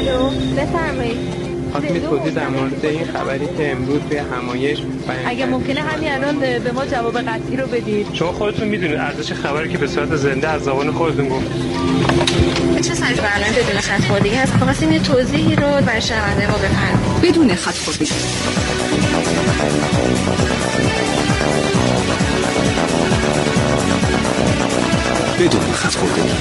الو بفرمایید. خواستم توضیح در مورد این خبری که امروز توی همایش اگه ممکنه همین الان به ما جواب قطعی رو بدید، چون خودتون میدونید ارزش خبری که به صورت زنده از زبان خودتون گفت. چه سری برنامه بدون خط خوردگی هست؟ خواستیم یه توضیحی رو برای شنونده ما بفرمایید. بدون خط خوردگی. بدون خط خوردگی.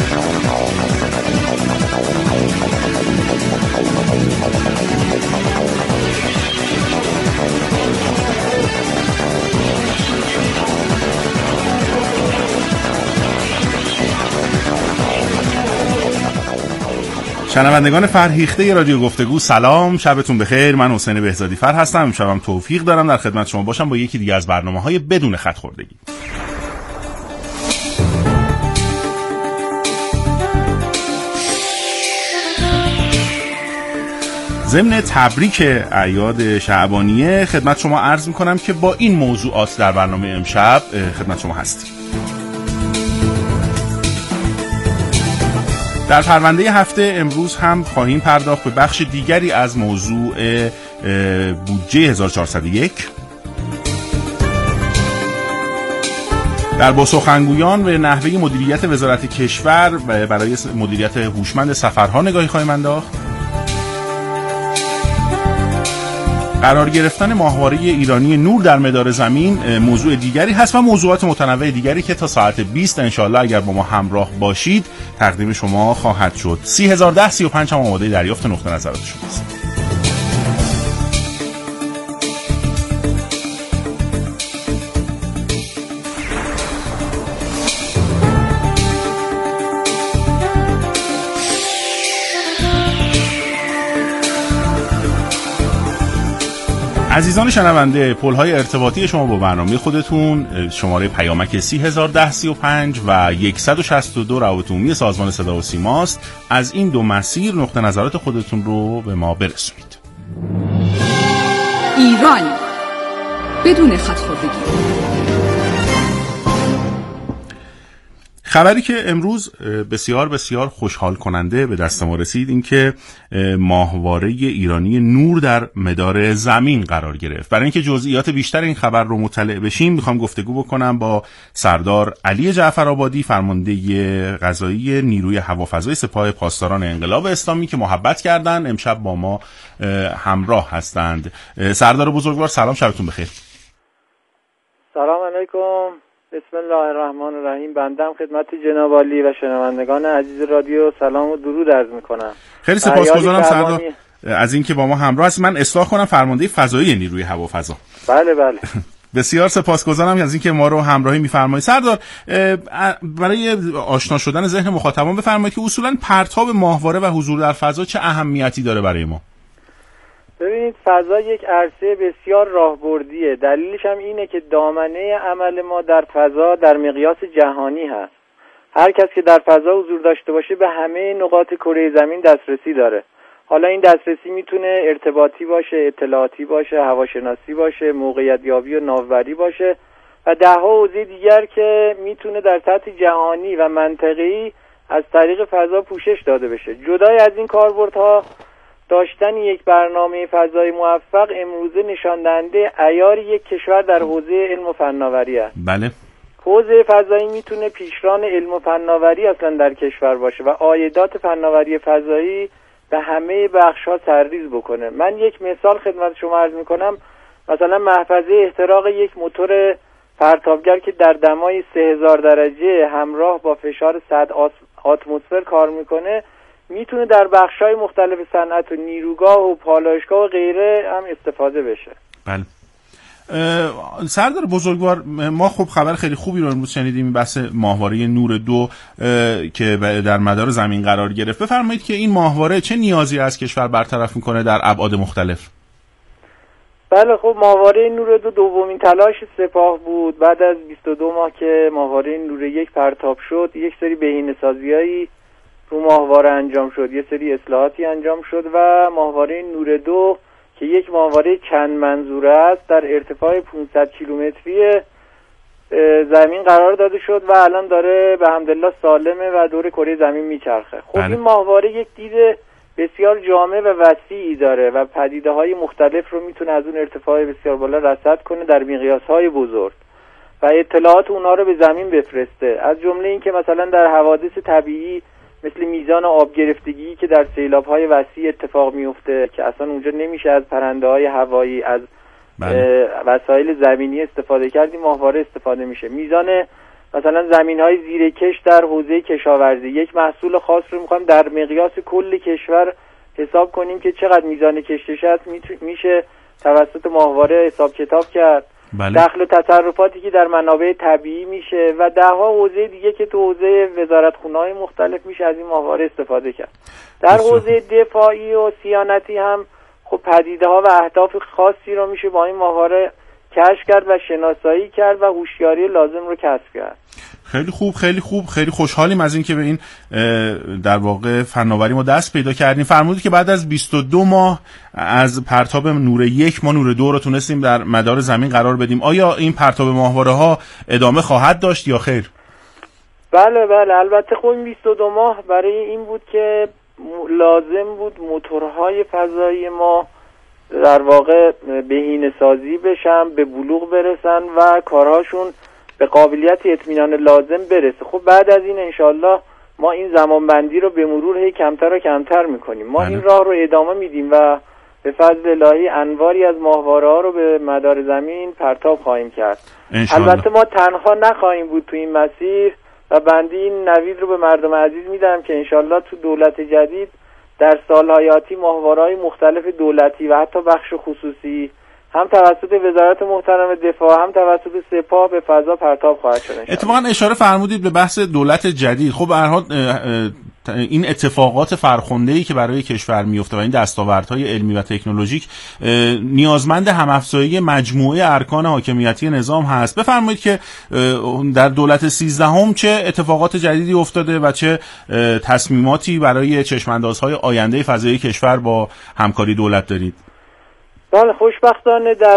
شنوندگان فرهیخته رادیو گفتگو سلام، شبتون بخیر. من حسین بهزادی فر هستم. امشبم توفیق دارم در خدمت شما باشم با یکی دیگه از برنامه‌های بدون خط خوردگی. ضمن تبریک اعیاد شعبانیه خدمت شما عرض می‌کنم که با این موضوعات در برنامه امشب خدمت شما هستیم. در پرونده هفته امروز هم خواهیم پرداخت به بخش دیگری از موضوع بودجه 1401. در با سخنگویان به نحوه مدیریت وزارت کشور برای مدیریت هوشمند سفرها نگاهی خواهیم انداخت. قرار گرفتن ماهواره ایرانی نور در مدار زمین موضوع دیگری هست و موضوعات متنوع دیگری که تا ساعت 20 انشالله اگر با ما همراه باشید تقدیم شما خواهد شد. 301035 هم آماده دریافت نقطه نظرات شماست. عزیزان شنونده، پل‌های ارتباطی شما با برنامه خودتون شماره پیامک 301035 و 162 روابط عمومی سازمان صدا و سیماست. از این دو مسیر نقطه نظرات خودتون رو به ما برسونید. ایران بدون خط خوردگی. خبری که امروز بسیار بسیار خوشحال کننده به دست ما رسید این که ماهواره ایرانی نور در مدار زمین قرار گرفت. برای اینکه جزئیات بیشتر این خبر رو مطلع بشیم میخوام گفتگو بکنم با سردار علی جعفرآبادی، فرمانده قضایی نیروی هوافضای سپاه پاسداران انقلاب اسلامی که محبت کردن امشب با ما همراه هستند. سردار بزرگوار سلام، شبتون بخیر. سلام علیکم. بسم الله الرحمن الرحیم. بنده خدمت جناب عالی و شنوندگان عزیز رادیو سلام و درود عرض میکنم. خیلی سپاسگزارم سردار از اینکه با ما همراه هستید. من اصلاح کنم فرمانده فضایی نیروی هوافضا. بله بله. بسیار سپاسگزارم از اینکه ما رو همراهی می‌فرمایید. سردار، برای آشنا شدن ذهن مخاطبان بفرمایید که اصولاً پرتاب ماهواره و حضور در فضا چه اهمیتی داره برای ما؟ ببینید، فضا یک عرصه بسیار راهبردیه. دلیلش هم اینه که دامنه عمل ما در فضا در مقیاس جهانی هست. هر کس که در فضا حضور داشته باشه به همه نقاط کره زمین دسترسی داره. حالا این دسترسی میتونه ارتباطی باشه، اطلاعاتی باشه، هواشناسی باشه، موقعیت یابی و ناوبری باشه و ده ها حوزه دیگر که میتونه در سطح جهانی و منطقه‌ای از طریق فضا پوشش داده بشه. جدای از این کاربردها داشتن یک برنامه فضایی موفق امروزه نشان دهنده عیار یک کشور در حوزه علم و فناوری است. بله. حوزه فضایی میتونه پیشران علم و فناوری اصلا در کشور باشه و عایدات فناوری فضایی به همه بخش‌ها سرریز بکنه. من یک مثال خدمت شما عرض میکنم. مثلا محفظه احتراق یک موتور پرتابگر که در دمای 3000 درجه همراه با فشار 100 اتمسفر کار میکنه میتونه در بخش‌های مختلف صنعت و نیروگاه و پالایشگاه و غیره هم استفاده بشه. بله. سردار بزرگوار، ما خب خبر خیلی خوبی رو امروز شنیدیم، بحث ماهواره نور 2 که در مدار زمین قرار گرفت. بفرمایید که این ماهواره چه نیازی از کشور برطرف میکنه در ابعاد مختلف؟ بله، خب ماهواره نور 2 دومین تلاش سپاه بود. بعد از 22 ماه که ماهواره نور 1 پرتاب شد، یک سری بهینه‌سازی‌هایی رو ماهواره انجام شد، یه سری اصلاحاتی انجام شد و ماهواره نور 2 که یک ماهواره چند منظوره است در ارتفاع 500 کیلومتری زمین قرار داده شد و الان داره به حمدالله سالمه و دور کره زمین میچرخه. خب این ماهواره یک دید بسیار جامع و وسیعی داره و پدیده‌های مختلف رو میتونه از اون ارتفاع بسیار بالا رصد کنه در میقیاس‌های بزرگ و اطلاعات اونها رو به زمین بفرسته. از جمله این که مثلا در حوادث طبیعی مثل میزان آب گرفتگی که در سیلاب‌های وسیع اتفاق میفته که اصلا اونجا نمیشه از پرنده‌های هوایی، از وسایل زمینی استفاده کرد، این ماهواره استفاده میشه. میزان مثلا زمین‌های زیر کش در حوزه کشاورزی، یک محصول خاص رو می‌خوایم در مقیاس کل کشور حساب کنیم که چقدر میزان کشتش هست، میشه توسط ماهواره حساب کتاب کرد. دخل و تصرفاتی که در منابع طبیعی میشه و ده‌ها حوزه دیگه که تو حوزه وزارتخونه‌های مختلف میشه از این ماهواره استفاده کرد. در حوزه دفاعی و صیانتی هم خب پدیده‌ها و اهداف خاصی رو میشه با این ماهواره کشف کرد و شناسایی کرد و هوشیاری لازم رو کسب کرد. خیلی خوب، خیلی خوب، خیلی خوشحالیم از این که به این در واقع فناوری ما دست پیدا کردیم. فرمودید که بعد از 22 ماه از پرتاب نور 1 ما نور 2 رو تونستیم در مدار زمین قرار بدیم. آیا این پرتاب ماهواره ها ادامه خواهد داشت یا خیر؟ بله البته خب این 22 ماه برای این بود که لازم بود موتورهای فضایی ما در واقع بهینه‌سازی بشن، به بلوغ برسن و کارهاشون به قابلیت اطمینان لازم برسه. خب بعد از این انشالله ما این زمانبندی رو به مرور هی کمتر و کمتر میکنیم. ما این راه رو ادامه میدیم و به فضل الهی انواری از ماهواره ها رو به مدار زمین پرتاب خواهیم کرد. البته ما تنها نخواهیم بود تو این مسیر و بنده این نوید رو به مردم عزیز میدم که انشالله تو دولت جدید در سالهای آتی ماهواره‌های مختلف دولتی و حتی بخش خصوصی هم توسط وزارت محترم دفاع هم توسط سپاه به فضا پرتاب خواهد شد. اتفاقا اشاره فرمودید به بحث دولت جدید. خب به هر حال این اتفاقات فرخنده‌ای که برای کشور میفته و این دستاوردهای علمی و تکنولوژیک نیازمند هم‌افزایی مجموعه ارکان حاکمیتی نظام هست. بفرمایید که در دولت 13 چه اتفاقات جدیدی افتاده و چه تصمیماتی برای چشم‌اندازهای آینده فضای کشور با همکاری دولت دارید؟ بله، خوشبختانه در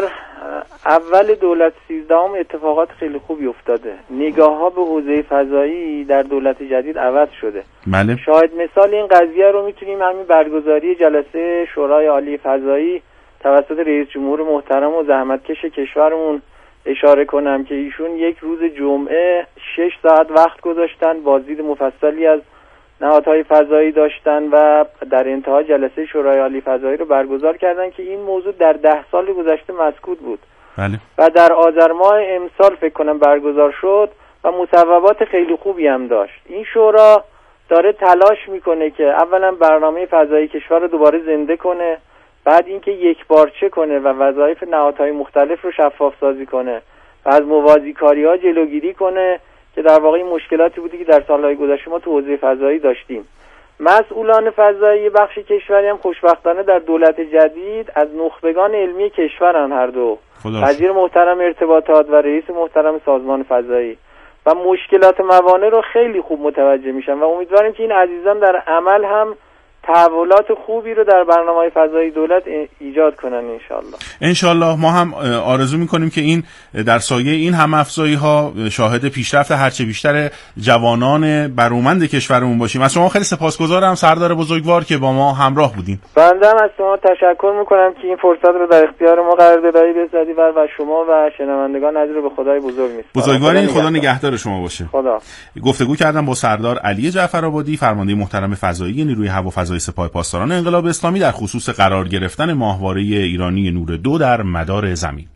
اول دولت 13 اتفاقات خیلی خوبی افتاده. نگاه ها به حوزه فضایی در دولت جدید عوض شده. بله. شاهد مثال این قضیه رو میتونیم همین برگزاری جلسه شورای عالی فضایی توسط رئیس جمهور محترم و زحمتکش کشورمون اشاره کنم که ایشون یک روز جمعه 6 ساعت وقت گذاشتن، بازدید مفصلی از نهادهای فضایی داشتن و در انتهای جلسه شورای عالی فضایی رو برگزار کردن که این موضوع در 10 سال گذشته مسکوت بود. بله. و در آذر ماه امسال فکر کنم برگزار شد و مصوبات خیلی خوبی هم داشت. این شورا داره تلاش میکنه که اولا برنامه فضایی کشور رو دوباره زنده کنه، بعد اینکه یکپارچه کنه و وظایف نهادهای مختلف رو شفاف سازی کنه و از موازیکاری‌ها جلوگیری کنه که در واقع این مشکلاتی بودی که در سالهای گذشته ما تو حوزه فضایی داشتیم. مسئولان فضایی بخش کشوری هم خوشبختانه در دولت جدید از نخبگان علمی کشورن، هر دو، وزیر محترم ارتباطات و رئیس محترم سازمان فضایی، و مشکلات موانع رو خیلی خوب متوجه میشن و امیدواریم که این عزیزان در عمل هم تحولات خوبی رو در برنامه‌های فضایی دولت ایجاد کنن انشالله. ما هم آرزو میکنیم که این در سایه این هم‌افزایی‌ها شاهد پیشرفت هرچه بیشتر جوانان برومند کشورمون باشیم. از شما خیلی سپاسگزارم سردار بزرگوار که با ما همراه بودین. بنده هم از شما تشکر میکنم که این فرصت رو در اختیار ما قرار دادید و شما و شنوندگان عزیز رو به خدای بزرگ میسپارم. بزرگوارین، خدا نگهدار شما باشه. خدا. گفتگو کردم با سردار علی جعفرآبادی، فرمانده محترم فضایی نیروی هوا فضای سپاه پاسداران انقلاب اسلامی در خصوص قرار گرفتن ماهواره ایرانی نور 2 در مدار زمین.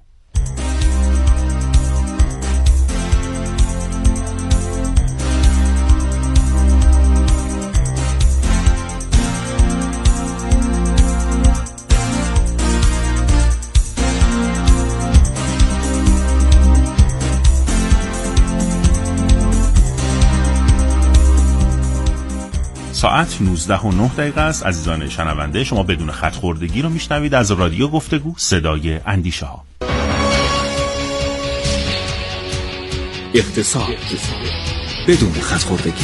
ساعت 19:09 است. عزیزان شنونده، شما بدون خط خوردگی رو میشنوید از رادیو گفتگو، صدای اندیشه ها. اقتصاد بدون خط خوردگی.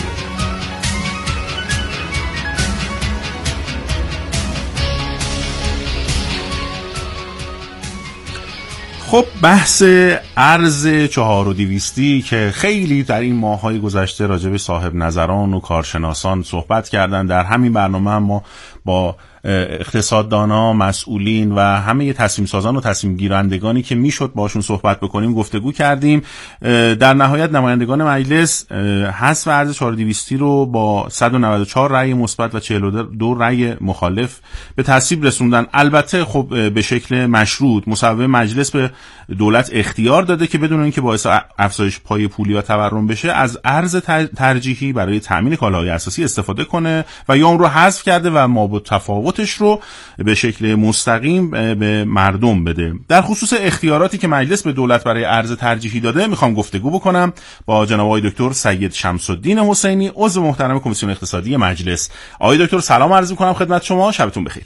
خب بحث ارز 4200 که خیلی در این ماه‌های گذشته راجع به صاحب نظران و کارشناسان صحبت کردن، در همین برنامه هم ما با اقتصاددانا، مسئولین و همه تصمیم سازان و تصمیم گیرندگانی که میشد باشون صحبت بکنیم گفتگو کردیم. در نهایت نمایندگان مجلس حذف ارز 4200 رو با 194 رأی مثبت و 42 رأی مخالف به تصویب رسوندن. البته خب به شکل مشروط. مصوبه مجلس به دولت اختیار داده که بدون اینکه باعث افزایش پای پولی و تورم بشه از ارز ترجیحی برای تامین کالاهای اساسی استفاده کنه و یا اون رو حذف کرده و ما تفاوتش رو به شکل مستقیم به مردم بده. در خصوص اختیاراتی که مجلس به دولت برای ارز ترجیحی داده میخوام گفتگو بکنم با جناب آقای دکتر سید شمس‌الدین حسینی، عضو محترم کمیسیون اقتصادی مجلس. آقای دکتر سلام عرض می‌کنم خدمت شما، شبتون بخیر.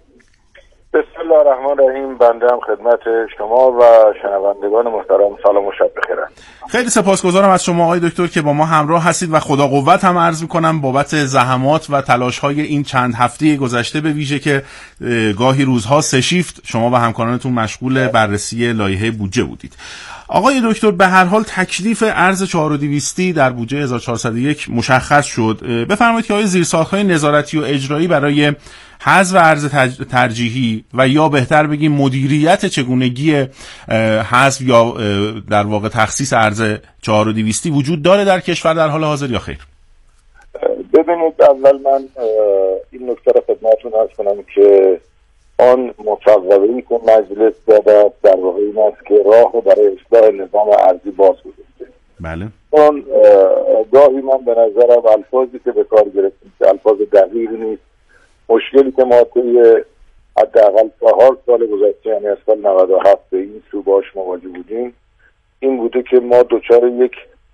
بسم الله الرحمن الرحیم. بنده هم خدمت شما و شنوندگان محترم سلام و شب بخیر. خیلی سپاسگزارم از شما آقای دکتر که با ما همراه هستید و خدا قوت هم عرض می‌کنم بابت زحمات و تلاش‌های این چند هفته گذشته، به ویژه که گاهی روزها سه شیفت شما و همکارانتون مشغول بررسی لایحه بودجه بودید. آقای دکتر به هر حال تکلیف ارز 4200 در بودجه 1401 مشخص شد. بفرمایید که آیا زیرساخت‌های نظارتی و اجرایی برای حذف ارز ترجیحی و یا بهتر بگیم مدیریت چگونگی حذف یا در واقع تخصیص ارز 4200 وجود داره در کشور در حال حاضر یا خیر؟ ببینید، اول من این نکته را خدمتتون عرض کنم که آن مصوبه‌ای که مجلس داده در واقع این است که راه برای اصلاح نظام ارزی باز گذاشته. بله. اون گاهی من به نظرم الفاظی که به کار گرفتیم که الفاظ دقیقی نیست. مشکلی که ما توی حداقل 4 سال گذشته، یعنی از سال 97 به این سو باش مواجه بودیم، این بوده که ما دچار یک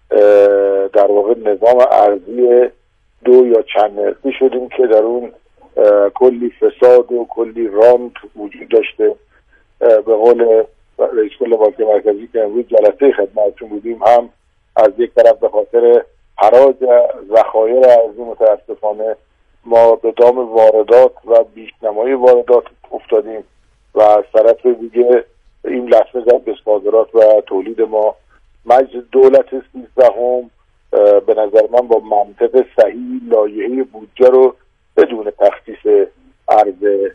در واقع نظام ارزی دو یا چند نرخی شدیم که در اون کلی فساد و کلی رانت وجود داشته. به قول رئیس کل بانک مرکزی که امروز جلسه خدمتتون بودیم، هم از یک طرف به خاطر حراج ذخایر ارزی متاسفانه ما به دام واردات و بیشنمای واردات افتادیم و از طرف دیگه این لطمه زد به صادرات و تولید ما. مجلس دولت 13 به نظر من با منطق صحیح لایحه بودجه رو بدون تخصیص ارز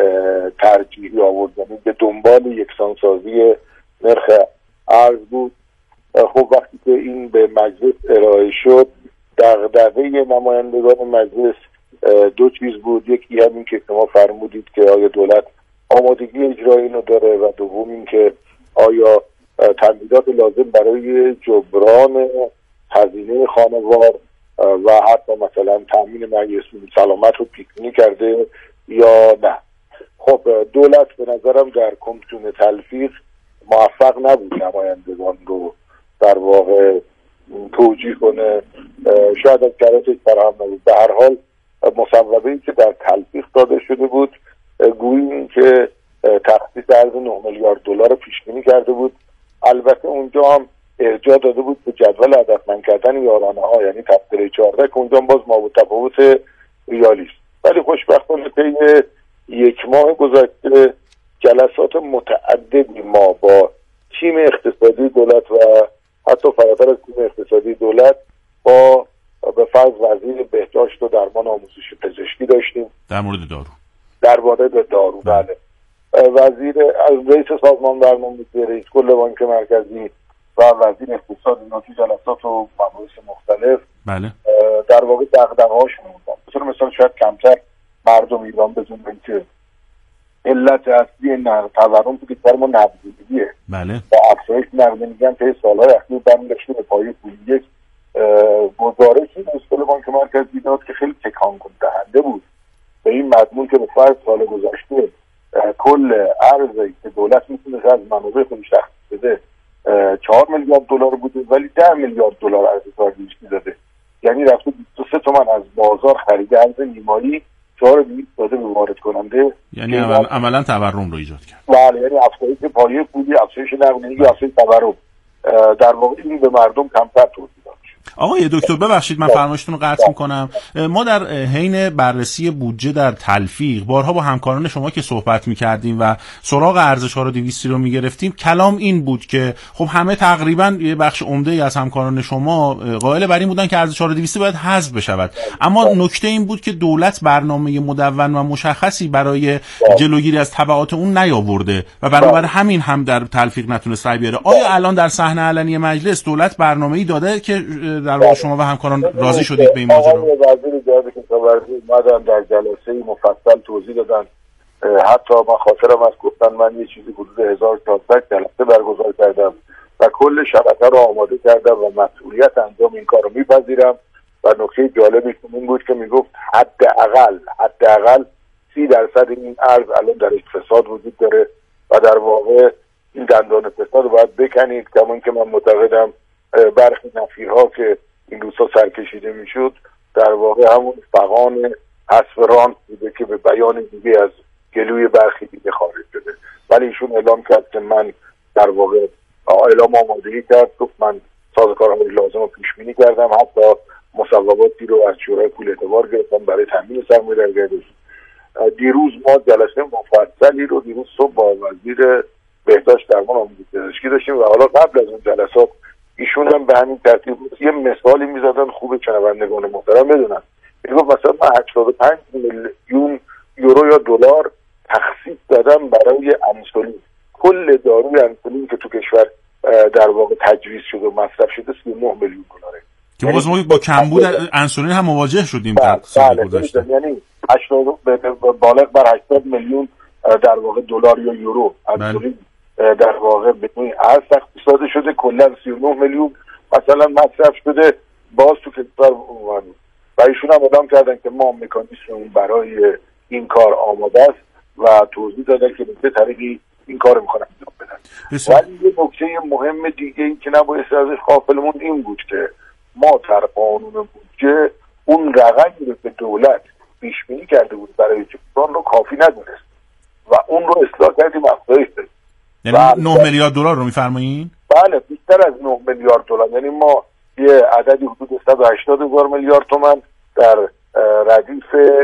ترجیحی آورد، یعنی به دنبال یکسانسازی نرخ ارز بود. خب وقتی که این به مجلس ارائه شد، دغدغه نمایندگان مجلس دو چیز بود. یکی همین که شما فرمودید که آیا دولت آمادگی اجرایی اینو داره و دوم این که آیا تمهیدات لازم برای جبران هزینه خانوار و حتی مثلا تامین مجلسون سلامت رو پیکنی کرده یا نه. خب دولت به نظرم در کمیسیون تلفیق موفق نبود نمایندگان رو در واقع توجیه کنه، شاید از کاراتش فراهم نبود. به هر حال مصوبه‌ای که در تلفیق داده شده بود گویی این که تخصیص ارز 9 میلیارد دلار پیش بینی کرده بود. البته اونجا هم ارجاع داده بود به جدول هدفمند کردن یارانه ها، یعنی تبصره 14 که اونجا باز ما با تفاوت ریالی است. ولی خوشبختانه طی 1 ماه گذشته جلسات متعددی ما با تیم اقتصادی دولت و حتی فراتر از تیم اقتصادی دولت با به فرض وزیر بهداشت و درمان آموزش پزشکی داشتیم در مورد دارو. در مورد دارو بله. وزیر از رئیس سازمان برنامه‌ریزی، رئیس کل بانک مرکزی و وزیر اقتصاد اینا که جلسات و مباحث مختلف بله در واقع دغدغه‌هاشون بود. مثلا شاید کمتر مردم ایران بدونن که علت اصلی تورم تو کشور ما نقدینگیه. بله. و افزایش نقدینگی هم طی سال‌های اخیر برمی‌گشته به پایه پولی. یک گزارشی رئیس کل بانک مرکزی داد که خیلی تکان دهنده بود به این مضمون که به فرض سال گذشته کل ارزی که دولت میتونه از منابع خودش تخصیص بده 4 میلیارد دلار بوده، ولی 10 میلیارد دلار ارز ترجیحی داده. یعنی رفته 23 تومن از بازار خرید ارز نیمایی 4,200 داده به وارد کننده، یعنی عملا تورم رو ایجاد کرد. بله، یعنی افزایش پایه پولی، افزایش نقدینگی، افزایش تورم. در واقع این به مردم کمتر توضیح داد. آقای دکتر ببخشید من فرمایشتون رو قطع میکنم. ما در حین بررسی بودجه در تلفیق بارها با همکاران شما که صحبت میکردیم و سراغ ارز 4200 رو میگرفتیم، کلام این بود که خب همه تقریبا یه بخش عمده از همکاران شما قائل بر این بودن که ارز 4200 باید حذف بشود، اما نکته این بود که دولت برنامه مدون و مشخصی برای جلوگیری از تبعات اون نیاورده و بنابر همین هم در تلفیق نتونست رای بیاره. آیا الان در صحنه علنی مجلس دولت برنامه‌ای داده که در واقع شما و همکاران راضی شدید به این ماجرا؟ آقای وزیر جهاد کشاورزی اومدن در جلسه مفصل توضیح دادن، حتی من خاطرم از گفتن من یه چیزی حدود 1400 جلسه برگزار کردم و کل شبکه رو آماده کردم و مسئولیت انجام این کار رو میپذیرم. و نکته جالبی این بود که میگفت حداقل 30% این ارز الان در اقتصاد وجود داره و در واقع این دندان فساد رو باید بکنید. کما که من معتقدم برخی نفیرها که این روزها سرکشیده میشد در واقع همون فغان حذف رانت بوده که به بیان دیگه از گلوی برخی دیگه خارج شده، ولی ایشون اعلام کرد که من در واقع اعلام آمادگی کرد، گفت من سازوکارهای لازم رو پیش بینی کردم، حتی مصوباتی رو از شورای پول اعتبار گرفتم برای تامین سرمایه در گردش. دیروز ما جلسه مفصلی رو دیروز صبح با وزیر بهداشت درمان آموزش پزشکی داشتیم و حالا قبل از اون جلسات ایشون هم به همین ترتیب یه مثالی میزدن خوب شنوندگان محترم بدونن. میگفت مثلا من 85 میلیون یورو یا دلار تخصیص دادم برای انسولین. کل داروی انسولین که تو کشور در واقع تجویز شده و مصرف شده 39 میلیون دلاره که ما با کمبود انسولین هم مواجه شدیم در سال گذشته. یعنی 80 بالغ بر 80 میلیون در واقع دلار یا یورو انسولین در واقع بدون ارز تخصیص داده شده، کلا 39 میلیون مثلا مصرف شده باز تو کشور و ایشون هم اعلام کردن که ما مکانیزم برای این کار آماده است و توضیح دادن که به چه طریقی این کار میخوان انجام بدن. ولی یه نکته مهم دیگه این که نباید ازش غافلمون این بود که ما در قانون بودجه اون رقمی رو به دولت پیش بینی کرده بود برای جبران رو کافی ندونست و اون رو اصلاح کردیم افزایش دادیم. یعنی 9 میلیارد دلار رو میفرمایین؟ بله بیشتر از 9 میلیارد دلار، یعنی ما یه عددی حدود 180,000 میلیارد تومان در ردیف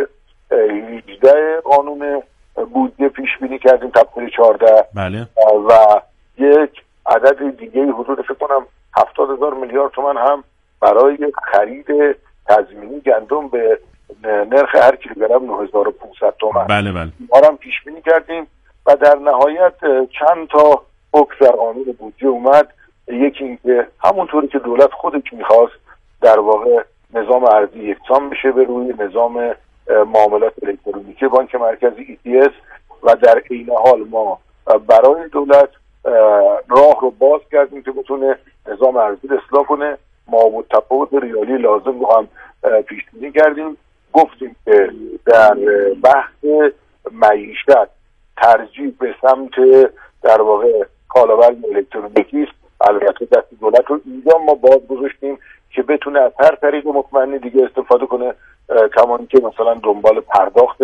18 قانون بودجه پیش بینی کردیم تبدیل 14. بله. و یک عدد دیگه حدود فکر کنم 70,000 میلیارد تومان هم برای خرید تضمینی گندم به نرخ هر کیلوگرم 9500 تومان. بله بله. ما هم پیش بینی کردیم و در نهایت چند تا حکم در قانون بودجه اومد. یکی اینکه همونطوری که دولت خودش میخواست در واقع نظام ارزی یکسان بشه به روی نظام معاملات الکترونیکی بانک مرکزی ETS و در این حال ما برای دولت راه رو باز کردیم که بتونه نظام ارزی اصلاح کنه. ما با تفاوت ریالی لازم رو هم پیش بینی کردیم، گفتیم که در بحث معیشت ترجیح به سمت در واقع کالاورز الکترونیکی است. البته دست دولت رو اینجا ما باز گذاشتیم که بتونه از هر طریق مطمئنی دیگه استفاده کنه، کما اینکه مثلا دنبال پرداخت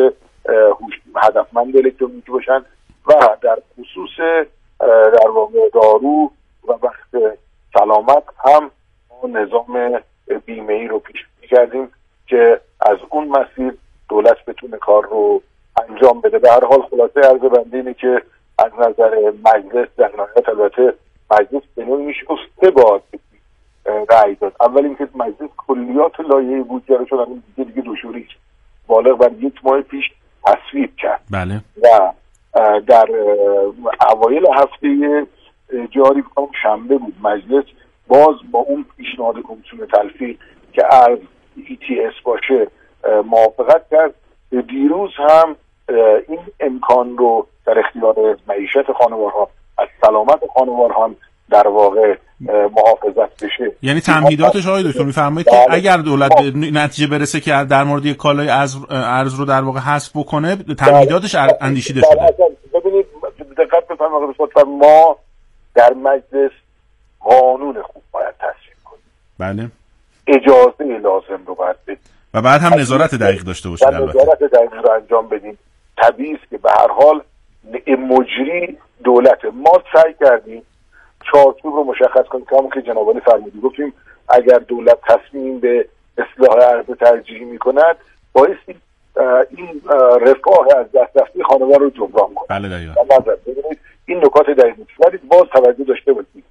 هدفمند الکترونیکی باشن و در خصوص در واقع دارو و بخش سلامت هم نظام بیمه ای رو پیش بینی کردیم که از اون مسیر دولت بتونه کار رو انجام بده. به هر حال خلاصه عرض بنده اینه که از نظر مجلس در نهایت البته مجلس به نوعی میشه سه بار رأی داد. اول اینکه مجلس کلیات لایحه بودجه رو شد دیگه دوشوری بالغ بر 1 ماه پیش تصویب کرد. بله. و در اوایل هفته جاری شنبه بود مجلس باز با اون پیشنهاد کمیسیون تلفیق که ارز ETS باشه موافقت کرد. دیروز هم این امکان رو در اختیار معیشت خانوارها از سلامت خانوارها در واقع محافظت بشه. یعنی تمهیداتش آقای دکتر میفرمایید که اگر دولت به نتیجه برسه که در مورد یک کالای ارز رو در واقع حذف بکنه تمهیداتش اندیشیده شده. ببینید دقت بفرمایید ما در مجلس قانون خوب باید تصویب کنیم. بله. اجازه لازم رو باید بدیم و بعد هم نظارت دقیق داشته باشید. نظارت دقیق رو انجام بدیم. طبیعی است که به هر حال مجری دولت. ما سعی کردیم چارچوب رو مشخص کنیم که همون که جناب عالی فرمودی گفتیم اگر دولت تصمیم به اصلاح ارز ترجیحی میکند بایستی این رفاه از دست رفته خانوار رو جبران کنه. بله دقیقاً. ببینید این نکات دقیقی ولی باز توجه داشته باشید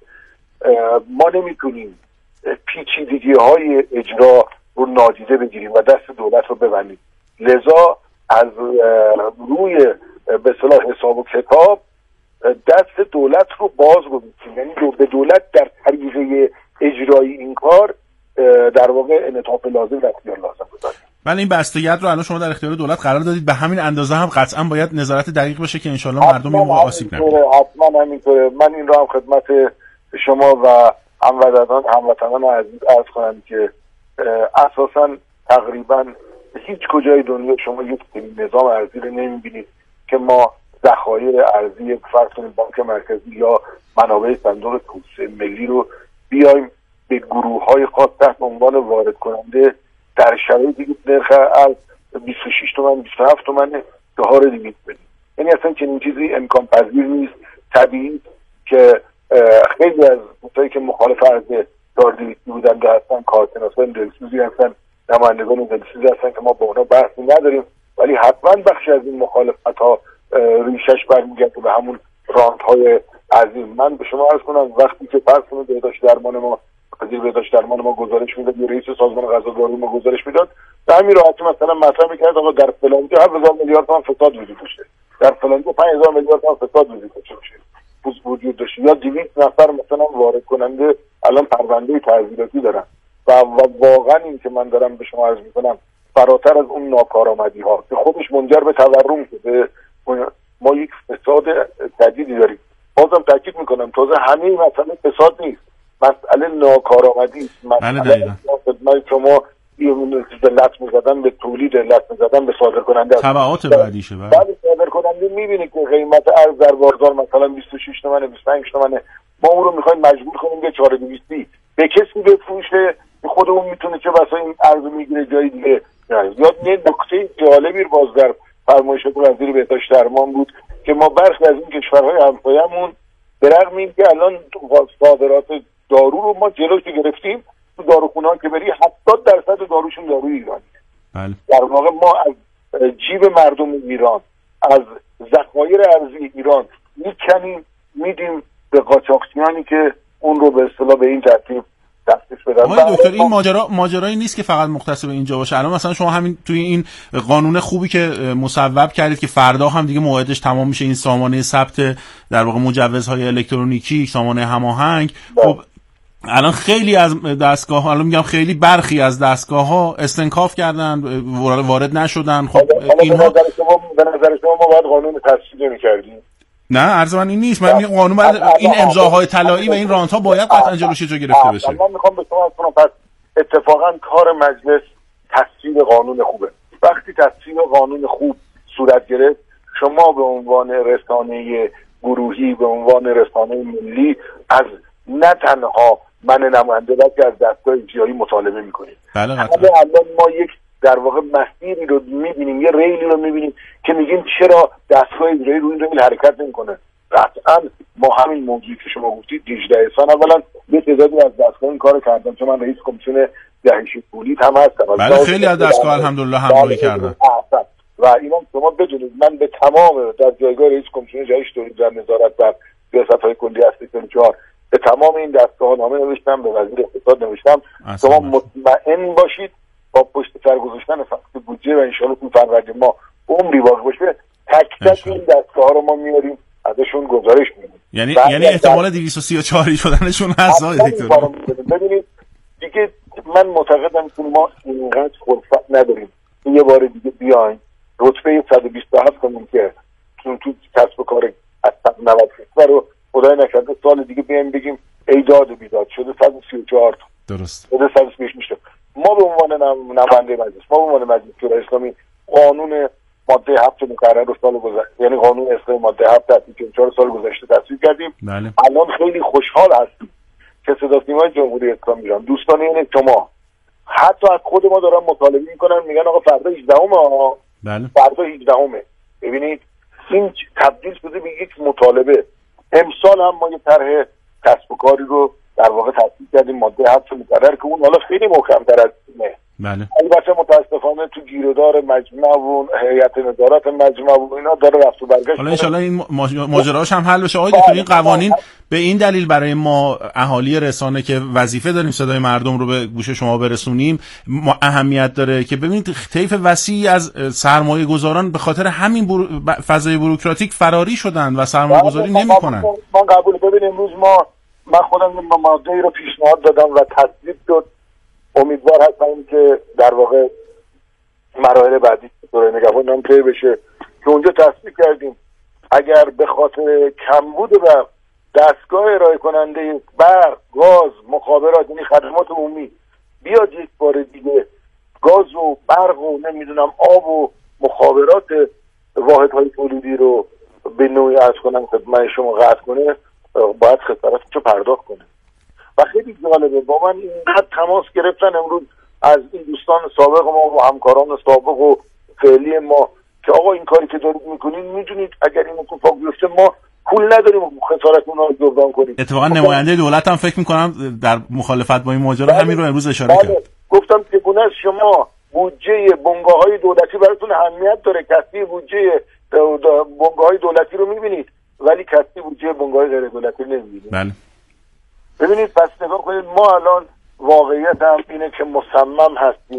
ما نمیتونیم پیچیدگی های اجرا رو نادیده بگیریم و دست دولت رو ببندیم. لذا از روی به اصطلاح حساب و کتاب دست دولت رو باز گذاشتیم، یعنی به دولت در طریقه اجرایی این کار در واقع انعطاف لازم و اختیار لازم گذاشتیم. بله این بستگیت رو الان شما در اختیار دولت قرار دادید، به همین اندازه هم قطعا باید نظارت دقیق بشه که انشالله مردم این موقع آسیب نبینن. حتما همینطوره. من این رو هم خدمت شما و هموطنان عزیز عرض کنم که اساسا تقریبا هیچ کجای دنیا شما یک نظام ارزی رو نمیبینید که ما ذخایر ارزی فرض کنید بانک مرکزی یا منابع صندوق توسعه ملی رو بیایم به گروه‌های خاص تحت عنوان وارد کننده در شرایطی که نرخ ارز 26 تومن 27 تومن 4200 بدیم. یعنی اصلا چنین چیزی امکان پذیر نیست. طبیعی که خیلی از کسایی که مخالف ارز 4200 بودن که هستن کارشناسان دلسوزی هستن، نمایندگان دلسوزی هستن که ما با اونا بحثی نداریم، ولی حتما بخشی از این مخالفت‌ها ریشش برمیگرده به همون رانت‌های عظیم. من به شما عرض کنم وقتی که فرض کنید بهداشت درمان ما وزیر بهداشت درمان ما گزارش میداد یا رئیس سازمان غذاداری ما گزارش میداد، به همین راحتی مثلا مطرح می‌کرد آقا در فلان جا 7000 میلیارد تومان فساد وجود داشته، در فلان جا 5000 میلیارد تومان فساد وجود داشته، یا 200 نفر مثلا وارد کننده الان پرونده تعزیراتی دارن و واقعا این که من دارم به شما عرض میکنم فراتر از اون ناکارآمدی ها که خودش منجر به تورم شده. ما یک فساد جدیدی داریم. بازم تاکید میکنم تازه همه مسئله فساد نیست، مسئله ناکارآمدی است. مسئله خدمت شما لطمه زدن به تولید، لطمه زدن به صادر کننده تبعات بعدیشه. بعد صادر کننده میبینید که قیمت ارز در بازار مثلا 26 تومنه 25 تومنه، ما اون رو میخوایم مجبور کنیم به 4200 به کسی بفروشه که خودمون میتونه چه بسا این ارز میگیره جای دیگه. یاد یه نکته جالبی باز در فرمایشات وزیر بهداشت درمان بود که ما برخی از این کشورهای همسایه‌مون به رغم اینکه الان صادرات دارو رو ما جلوش گرفتیم، تو داروخونه‌ها که بری 70% داروشون داروی ایرانی. بله. در واقع ما از جیب مردم ایران، از ذخایر ارزی ایران میکنیم میدیم به قاچاقچیانی که اون رو به اصطلاح به این ترتیب دستش بدن. آقای دکتر این ماجرایی نیست که فقط مختص به اینجا باشه. الان مثلا شما همین توی این قانون خوبی که مصوب کردید که فردا هم دیگه موعدش تمام میشه، این سامانه ثبت در واقع مجوزهای الکترونیکی، سامانه هماهنگ، خب الان خیلی از دستگاه ها، الان میگم خیلی برخی از دستگاه ها استنکاف کردن، وارد نشدن. خب اینها به نظر شما ما باید قانون تصویب نمی‌کردیم؟ نه عرض من این نیست. من این قانون باید این امضاهای طلایی و این رانت ها باید قطعا جلوش جا گرفته بشه. من میخوام به شما بگم پس اتفاقا کار مجلس تصویب قانون خوبه. وقتی تصویب قانون خوب صورت گرفت، شما به عنوان رسانه گروهی، به عنوان رسانه ملی، از نه تنها من نماینده بلکه از دستگاه اجرایی مطالبه میکنید. بله قطعا. الان ما یک در واقع مسیری رو میبینیم، یه ریلی رو میبینیم که میگیم چرا دستگاه اجرایی روی این ریل حرکت نمیکنه. قطعا ما همین موضوعی که شما گفتید 18 سال اولا یه تعدادی از دستگاه این کارو کردن، چون من رئیس کمیسیون جهش پولیت هم هستم. بله خیلی از دستگاه الحمدلله همراهی کردن. و اینا شما بدونید من به تمام در جایگاه رئیس کمیسیون جهش تولید در نظارت بر سیاست‌های کلی هستی 4 به تمام این دستگاه نامه نوشتم، به وزیر اقتصاد نوشتم شما مطمئن باشید با پشت سر گذاشتن فقط بودجه و انشالله تو فروردین ما عمری باقی باشه تک تک این دستگاه ها رو ما میاریم ازشون گزارش میدیم. یعنی احتمال 234 شدنشون هست آقای دکتر. ببینید دیگه من معتقدم که ما اینقدر فرصت نداریم یه بار دیگه بیایم رتبه 127 کنیم که تو کسب و کار از 90 رو خدای نکرده سال دیگه بیایم بگیم ای داد و بیداد شده 134 درست شده 135 میشه. ما به عنوان نماینده مجلس، ما به عنوان مجلس شورای اسلامی قانون ماده 7 مقرر رو سال گذشته، یعنی قانون اصلاح ماده 7 در 4 سال گذشته تصویب کردیم. بله. الان خیلی خوشحال هستیم که صداوسیمای جمهوری اسلامی ایران، دوستان یعنی شما حتی از خود ما دارن مطالبه میکنن، میگن آقا فردا 18ه. بله. فردا 18ه. ببینید این تبدیل شده به یک مطالبه. امسال هم ما یه طرح کسب و کاری رو در واقع تصدیق کردیم ماده حبس مقرر که اون حالا خیلی محکم‌تر از اینه. بله. البته متاسفانه تو گیرودار مجمع و هیئت ندارت مجمع و اینا داره رفت و برگشت. حالا ان شاءالله این ماجراش هم حل بشه. آقای دکتر این قوانین به این دلیل برای ما اهالی رسانه که وظیفه داریم صدای مردم رو به گوش شما برسونیم اهمیت داره که ببینید طیف وسیعی از سرمایه گذاران به خاطر همین فضای بوروکراتیک فراری شدن و سرمایه گذاری نمی‌کنن. ما قبول ببینیم امروز من خودم این ماده رو پیشنهاد دادم و تصویب شد. امیدوار هستم که در واقع مراحل بعدی دوره نگهبان هم طی بشه که اونجا تصویب کردیم اگر به خاطر کمبود و دستگاه ارائه کننده برق، گاز، مخابرات یعنی خدمات عمومی بیاد یک بار دیگه گاز و برق و نمیدونم آب و مخابرات واحدهای تولیدی رو به نوعی از کنن خدمت شما قطع کنه، باید خسارتشو پرداخت کنه. و خیلی جالبه با من اینقدر تماس گرفتن امروز از این دوستان سابق ما و همکاران سابق و فعلی ما که آقا این کاری که دارید میکنین میدونید اگر این اتفاق بیفته ما پول نداریم خسارت اونها رو جبران کنیم. اتفاقا نماینده دولت هم فکر میکنم در مخالفت با این ماجرا همین رو امروز اشاره کرد. گفتم که گونه شما بودجه بنگاه‌های دولتی براتون اهمیت داره، کسی بودجه بنگاه‌های دولتی رو میبینید ولی کسی بودجه بنگاه‌های غیر دولتی نمیبینید. بله. ببینید پس نگاه کنید ما الان واقعیت هم اینه که مصمم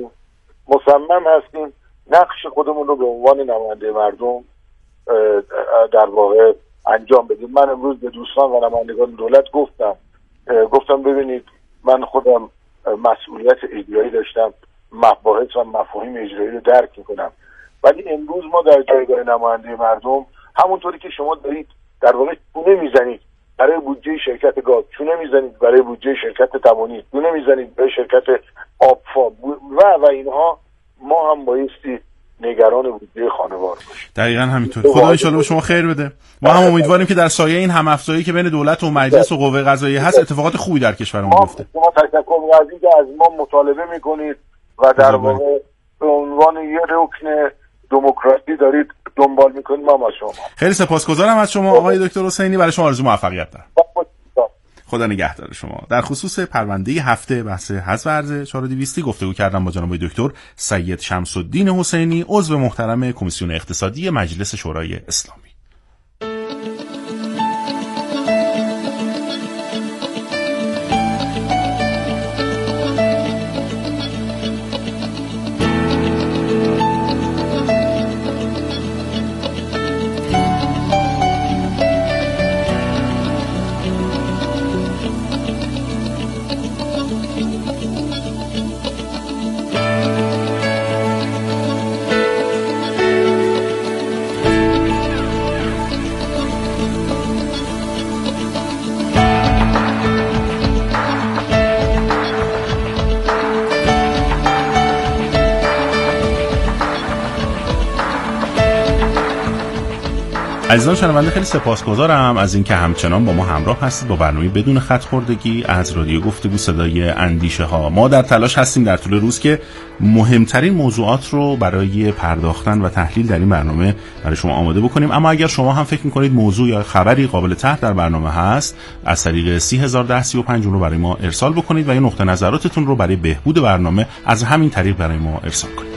هستیم نقش خودمون رو به عنوان نماینده مردم در واقع انجام بدیم. من امروز به دوستان و نمایندگان دولت گفتم ببینید من خودم مسئولیت اجرایی داشتم، مباحث و مفاهیم اجرایی رو درک میکنم، ولی امروز ما در جایگاه نماینده مردم همونطوری که شما دارید در واقع چونه میزنید برای بودجه شرکت گاز، چونه میزنید برای بودجه شرکت تبانی، چونه میزنید برای شرکت آبفا و اینها، ما هم بایستی نگران بودجه خانوار باشیم. دقیقاً همینطور. خدا ان شاءالله به شما خیر بده. ما هم امیدواریم که در سایه این هم‌افزایی که بین دولت و مجلس و قوه قضاییه هست اتفاقات خوبی در کشورمون بیفته. شما تشکر از اینکه از ما مطالبه میکنید و در واقع به عنوان یه رکن دموکراسی دارید دنبال میکنید. ما شما خیلی سپاسگزارم از شما آقای دکتر حسینی. برای شما آرزوی موفقیت دارم. خدا نگهدار شما. در خصوص پرونده هفته بحث حذف ارز 4200 گفتگو کردم با جناب دکتر سید شمس الدین حسینی، عضو محترم کمیسیون اقتصادی مجلس شورای اسلامی. عزیزان شنونده خیلی سپاسگزارم از اینکه همچنان با ما همراه هستید با برنامه بدون خط خوردگی از رادیو گفتگو صدای اندیشه ها. ما در تلاش هستیم در طول روز که مهمترین موضوعات رو برای پرداختن و تحلیل در این برنامه برای شما آماده بکنیم. اما اگر شما هم فکر می‌کنید موضوع یا خبری قابل طرح در برنامه هست، از طریق 301035 اون رو برای ما ارسال بکنید و یا نقطه نظراتتون رو برای بهبود برنامه از همین طریق برای ما ارسال کنید.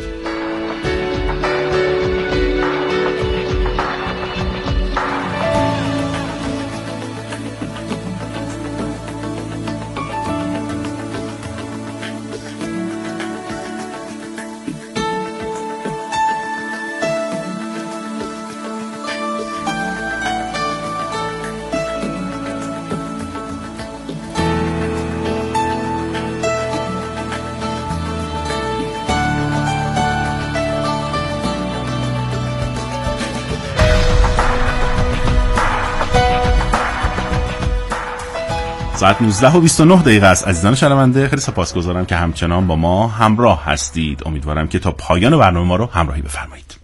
ساعت 19:29 است. عزیزان شنونده خیلی سپاسگزارم که همچنان با ما همراه هستید. امیدوارم که تا پایان برنامه ما رو همراهی بفرمایید.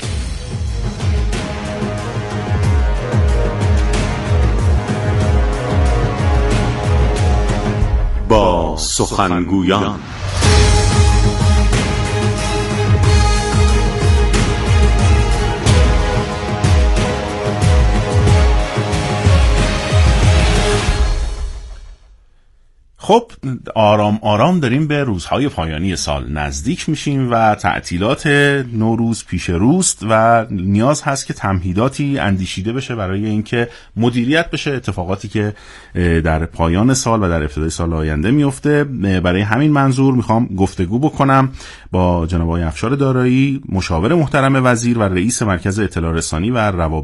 با سخنگویان خب آرام آرام داریم به روزهای پایانی سال نزدیک میشیم و تعطیلات نوروز پیش روست و نیاز هست که تمهیداتی اندیشیده بشه برای اینکه مدیریت بشه اتفاقاتی که در پایان سال و در ابتدای سال آینده میفته. برای همین منظور میخوام گفتگو بکنم با جناب آقای افشار دارایی، مشاور محترم وزیر و رئیس مرکز اطلاع رسانی و روابط